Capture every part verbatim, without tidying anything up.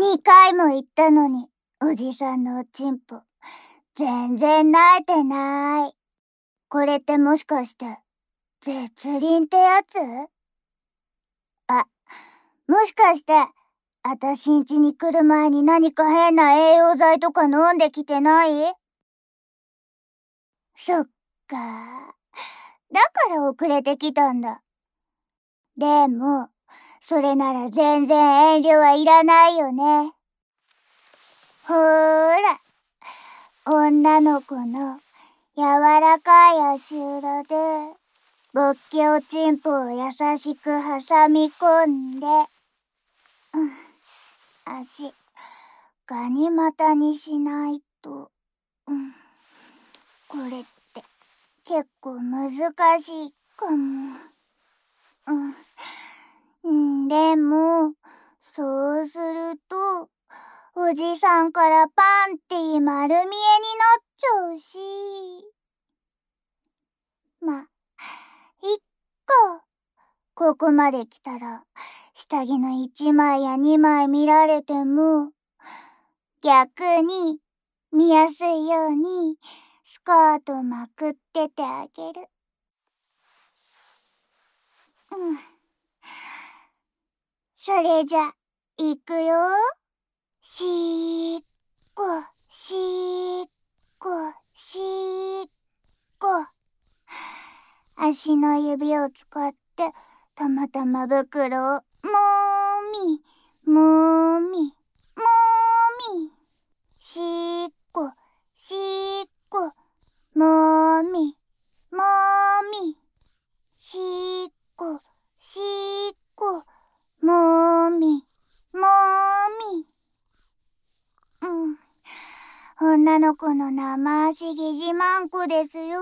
にかいも言ったのに、おじさんのおちんぽ、全然慣れてない。これってもしかして、絶倫ってやつ？あ、もしかして、あたしんちに来る前に何か変な栄養剤とか飲んできてない？そっか。だから遅れてきたんだ。でも、それなら全然遠慮はいらないよね。ほーら、女の子の柔らかい足裏で、ぼっけおちんぽを優しく挟み込んで、うん、足、ガニ股にしないと、うん、これって結構難しいかも。うん、でも、そうすると、おじさんからパンティ丸見えになっちゃうし。ま、いっか。ここまで来たら、下着のいちまいやにまい見られても、逆に見やすいようにスカートまくっててあげる。うん。それじゃ、いくよ。しーっこ、しーっこ、しーっこ。足の指を使って、たまたま袋を、もーみ、もーみ、もーみ。しーっこ、しーっこ、もーみ、もーみ。しーっこ、しーっこ、もーみ、もーみ。うん。女の子の生足疑似マンコですよ。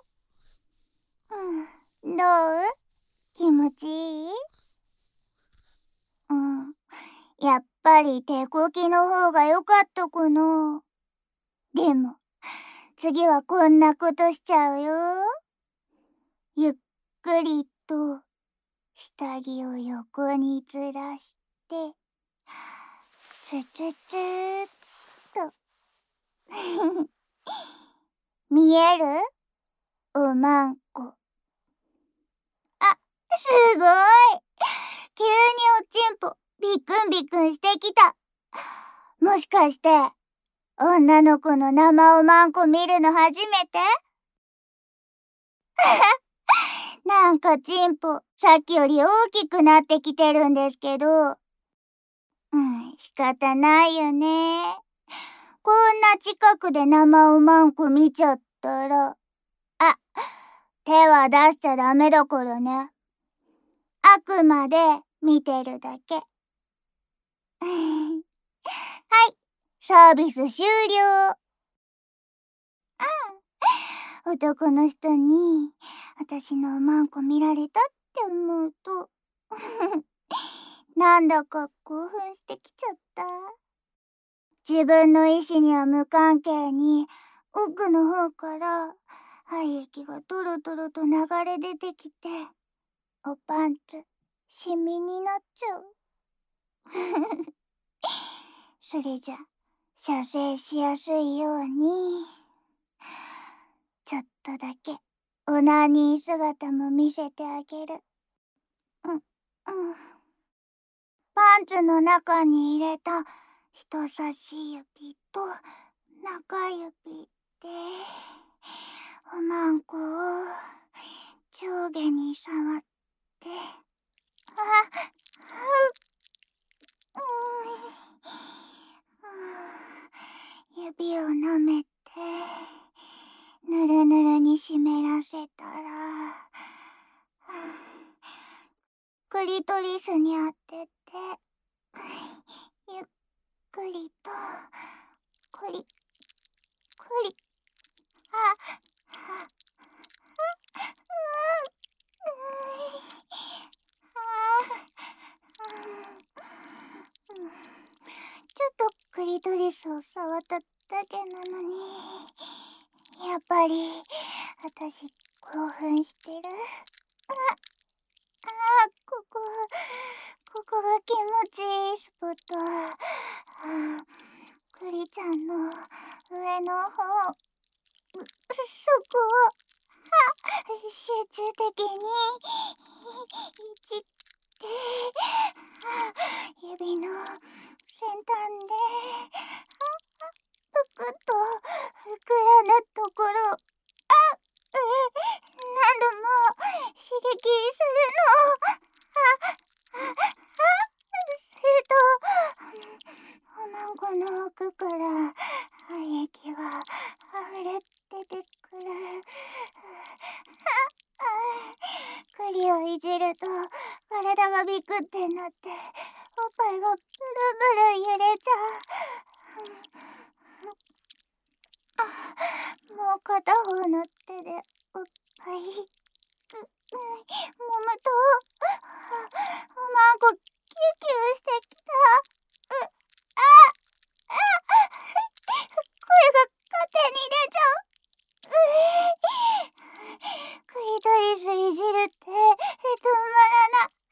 うん。どう？気持ちいい？うん。やっぱり手こきの方が良かったかな。でも、次はこんなことしちゃうよ。ゆっくりと、下着を横にずらして、つつつーっと。見える？おまんこ。あ、すごい！急におちんぽ、ビクンビクンしてきた。もしかして、女の子の生おまんこ見るの初めて？なんかちんぽ、さっきより大きくなってきてるんですけど。うん、仕方ないよね。こんな近くで生おまんこ見ちゃったら。あ、手は出しちゃダメだからね。あくまで見てるだけ。はい、サービス終了。うん、男の人に私のおまんこ見られたって思うとなんだか興奮してきちゃった。自分の意志には無関係に奥の方から廃液がトロトロと流れ出てきて、おパンツシミになっちゃう。それじゃ射精しやすいようにちょっとだけオナニー姿も見せてあげる。うん、うん。パンツの中に入れた人差し指と中指でおまんこを上下に触って、あ、うん、指を舐めてぬるぬるに湿らせたら、クリトリスに当ててゆっくりとクリクリ、あ、あ、ちょっとクリトリスを触っただけなのに、やっぱり私興奮してる。あ、あ、ここここが気持ちいいスポット。 あクリちゃんの上の方、そこを集中的にいじって指の先端でぷくっと膨らむところ、あえ何度も刺激するの。ああするとおまんこの奥から鼻液が溢れ出てくる。栗をいじると体がビクってなっておっぱいがブルブル揺れちゃう。あもう片方の手でおっぱい揉むとおまんこキュキュしてきた。うああ声が勝手に出ちゃう。クリトリスいじるって止まらない。あ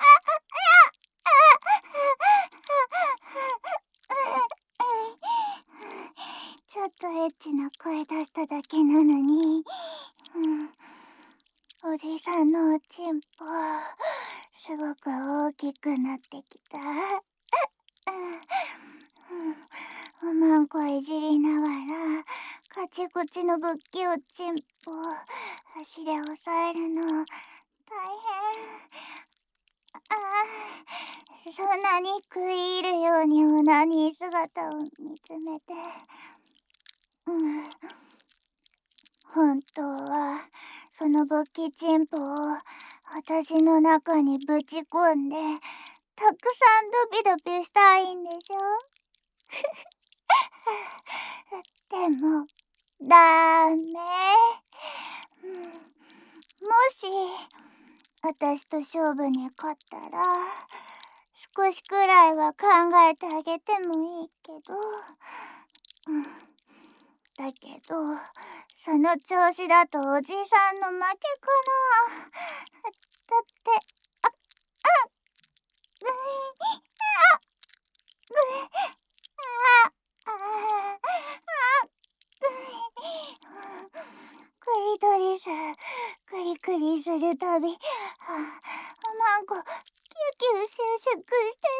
ちょっとエッチな声出しただけなのに、うん、おじさんのおちんぽすごく大きくなってきた。おまんこいじりながらカチコチのぶっきおちんぽ足で押さえるの大変。ああそんなに食い入るようにオナニー姿を見つめて、うん本当はその勃起チンポを私の中にぶち込んでたくさんドピドピしたいんでしょ。でもダメ、うん、もし私と勝負に勝ったら少しくらいは考えてあげてもいいけど、うん、だけどその調子だとおじさんの負けかな。だってああうんああああクリトリスクリクリするたび、あおまんこキュキュ収縮してる。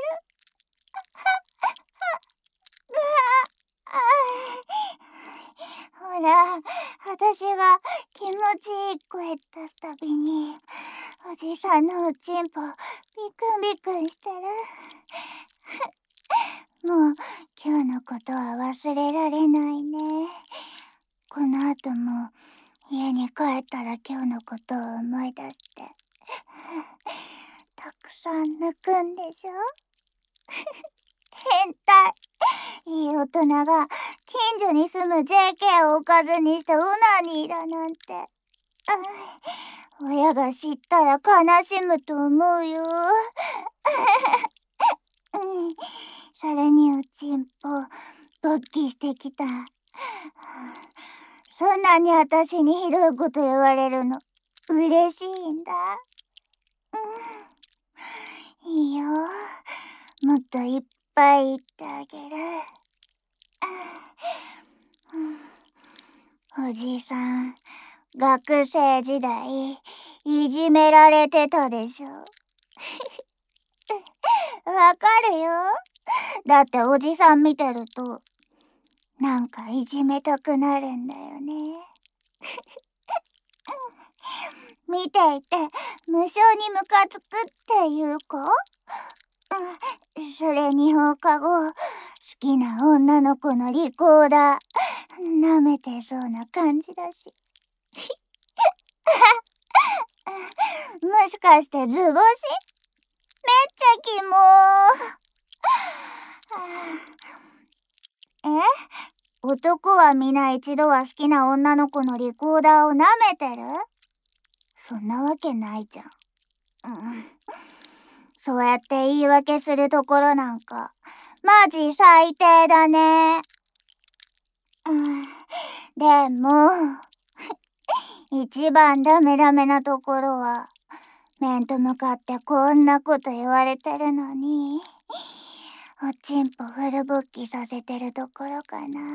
ほら私が気持ちいい声出すたびにおじさんのおちんぽビクンビクンしてる。もう今日のことは忘れられないね。この後も家に帰ったら今日のことを思い出してたくさん抜くんでしょ。変態。いい大人が近所に住む ジェーケー をおかずにしてオナニーだなんて、うん、親が知ったら悲しむと思うよ。うん、それにおちんぽ勃起してきた。そんなに私にひどいこと言われるの嬉しいんだ。うん、いいよ。もっといっぱい言ってあげる。うん、おじいさん、学生時代いじめられてたでしょ。わかるよ。だっておじさん見てるとなんかいじめたくなるんだよね。見ていて無性にムカつくっていう子、うん、それに放課後好きな女の子のリコーダー舐めてそうな感じだし。もしかして図星？めっちゃキモー。え？男は皆一度は好きな女の子のリコーダーを舐めてる？そんなわけないじゃん。うん、そうやって言い訳するところなんかマジ最低だね。うん、でも一番ダメダメなところは面と向かってこんなこと言われてるのにおちんぽフル勃起させてるところかな。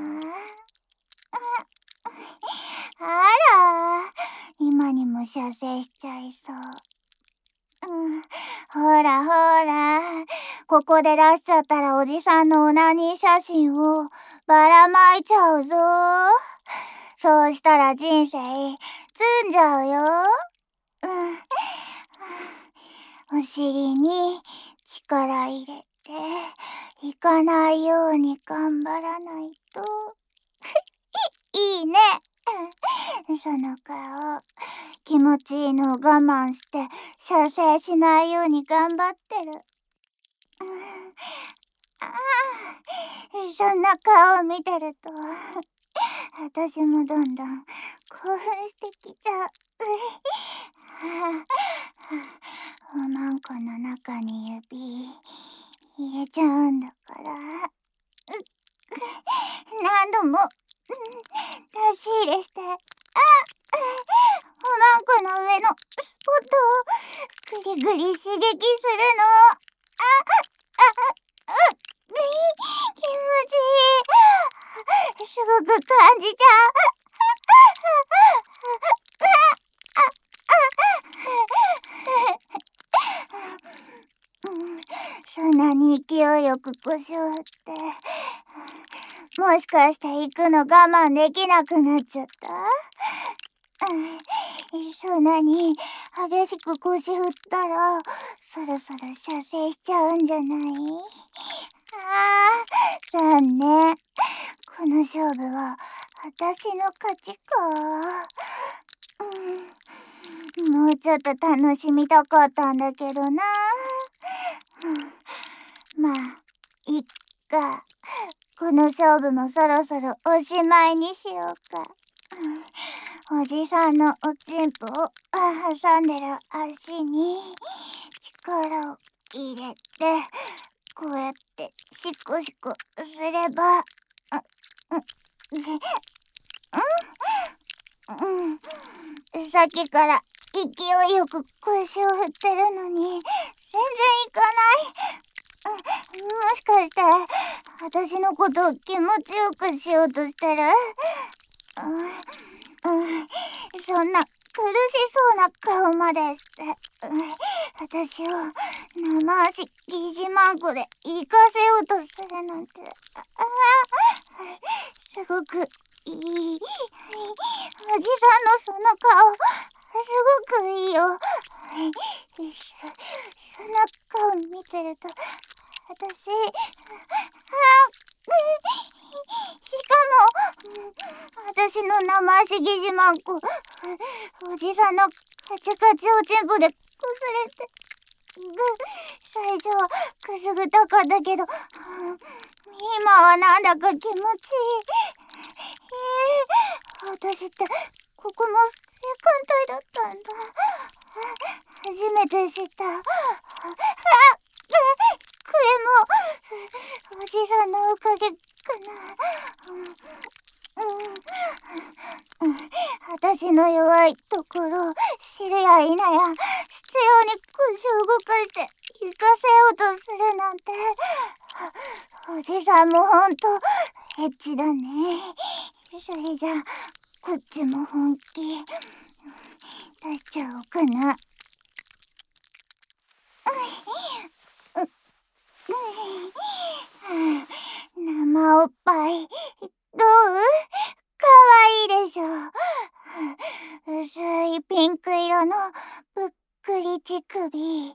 あら、今にも射精しちゃいそう。うん、ほらほら、ここで出しちゃったらおじさんのオナニー写真をばらまいちゃうぞ。そうしたら人生詰んじゃうよ。うん、お尻に力入れていかないように頑張らないと。いいね。その顔、気持ちいいのを我慢して射精しないように頑張ってる。うん、ああ、そんな顔を見てると私もどんどん興奮してきちゃう。おまんこの中に指入れちゃうんだから、何度も出し入れして、あ、おまんこの上のスポットをグリグリ刺激するの。あ、あ、う、気持ちいい。すごく感じちゃう。そんなに勢いよく腰を振って、もしかして行くの我慢できなくなっちゃった？うん、そんなに激しく腰振ったらそろそろ射精しちゃうんじゃない？あー、残念。この勝負は私の勝ちか。うん、もうちょっと楽しみたかったんだけどな。うん、まあいっか。この勝負もそろそろおしまいにしようか。うん、おじさんのおちんぽを挟んでる足に力を入れて、こうやってシコシコすれば、う、うん、うん、さっきから勢いよく腰を振ってるのに全然いかない。もしかして私のことを気持ちよくしようとしてる？うん、うん、そんな苦しそうな顔までして、うん、私を生足疑似マンコで行かせようとするなんて、ああ、すごくいい。おじさんのその顔すごくいいよ。そんな顔見てると私、あ、しかも私の生足疑似マンコ、おじさんのカチカチおちんぽでこすれて、最初はくすぐったかったけど今はなんだか気持ちいい。えー、私ってここも性感帯だったんだ。初めて知った。あ、これもおじさんのおかげかな。うん、うん、私の弱いところを知るや否や必要に腰を動かして行かせようとするなんて、おじさんもほんとエッチだね。それじゃこっちも本気出しちゃおうかな。生おっぱいどう？かわいいでしょ。薄いピンク色のぷっくり乳首、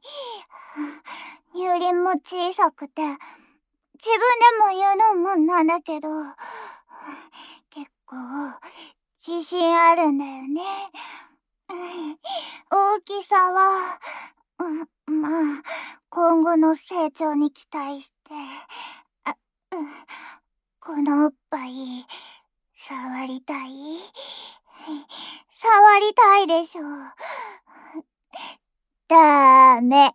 乳輪も小さくて自分でも言うのもなんだけど結構自信あるんだよね。大きさは、うん、まあ今後の成長に期待して、あ、うん、このおっぱい触りたい？触りたいでしょ。ダメ。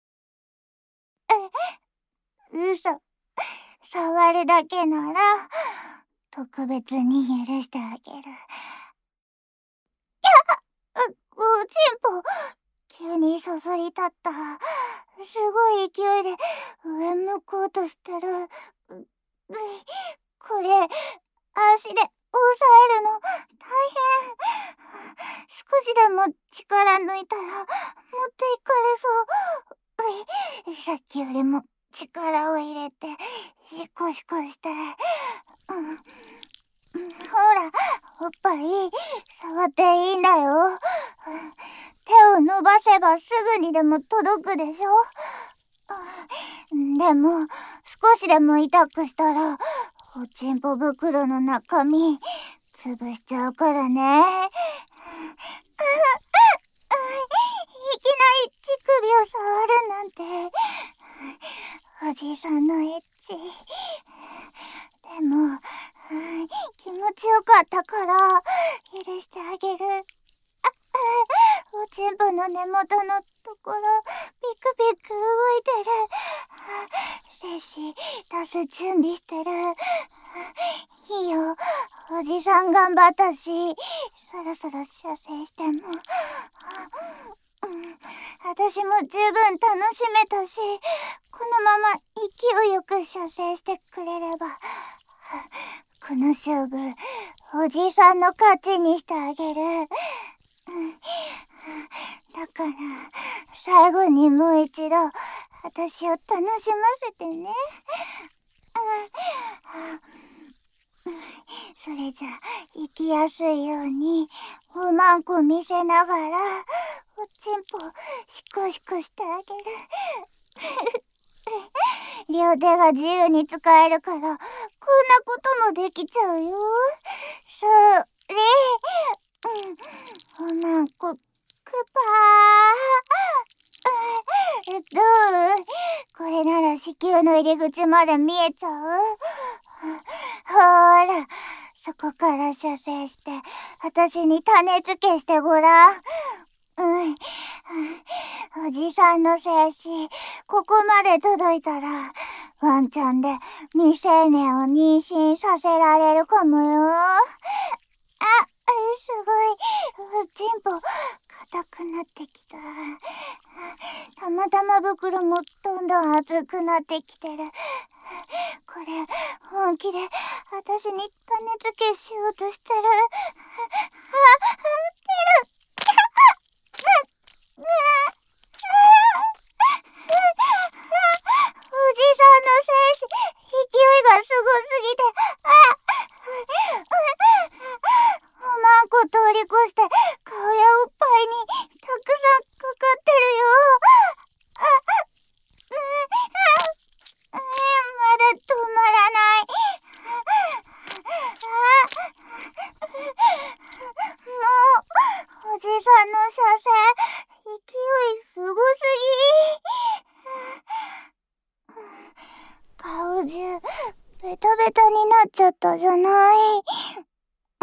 嘘。触るだけなら特別に許してあげる。いや、おちんぽ気急にそそり立った。すごい勢いで上向こうとしてる。う、うい、これ、足で押さえるの大変。少しでも力抜いたら持っていかれそう。うい、さっきよりも力を入れてシコシコして、うん、ほら、おっぱい触っていいんだよ。手を伸ばせばすぐにでも届くでしょ。でも少しでも痛くしたらおちんぽ袋の中身潰しちゃうからね。いきなり乳首を触るなんて、おじいさんのエッチ。でも気持ちよかったから許してあげる。おちんぽの根元のところピクピク動いてる。精子出す準備してる。いいよ、おじさん頑張ったし、そろそろ射精しても、うん、私も十分楽しめたし、このまま勢いよく射精してくれれば、この勝負おじさんの勝ちにしてあげる。だから最後にもう一度私を楽しませてね。それじゃ行きやすいようにおまんこ見せながらおちんぽシコシコしてあげる。両手が自由に使えるからこんなこともできちゃうよ。それ、うん、おまんこくぱー。どう？これなら子宮の入り口まで見えちゃう？ほーら、そこから射精して私に種付けしてごらん。うん、おじさんの精子ここまで届いたらワンチャンで未成年を妊娠させられるかもよ。あ、すごい、おちんぽ硬くなってきた。玉玉袋もどんどん熱くなってきてる。これ本気で私に種付けしようとしてる。あ、出る。おじさんの精子勢いがすごすぎて、あおまんこ通り越して顔やおっぱいにたくさんかかってるよ。あ、まだ止まらない。もうおじさんの射精勢いすごすぎ。顔中ベタベタになっちゃったじゃない。うん、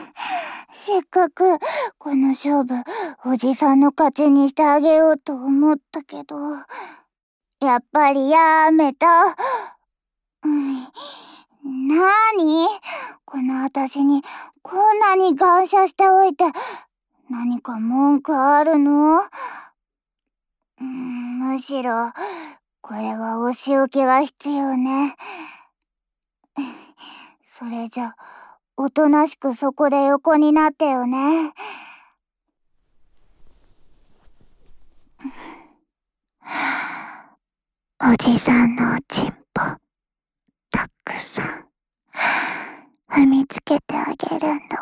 せっかくこの勝負おじさんの勝ちにしてあげようと思ったけど、やっぱりやめた。うん、なーに？この私にこんなに感謝しておいて何か文句あるの？うん、むしろこれはお仕置きが必要ね。それじゃおとなしくそこで横になってよね。おじさんのおちんぽたくさん踏みつけてあげるんだ。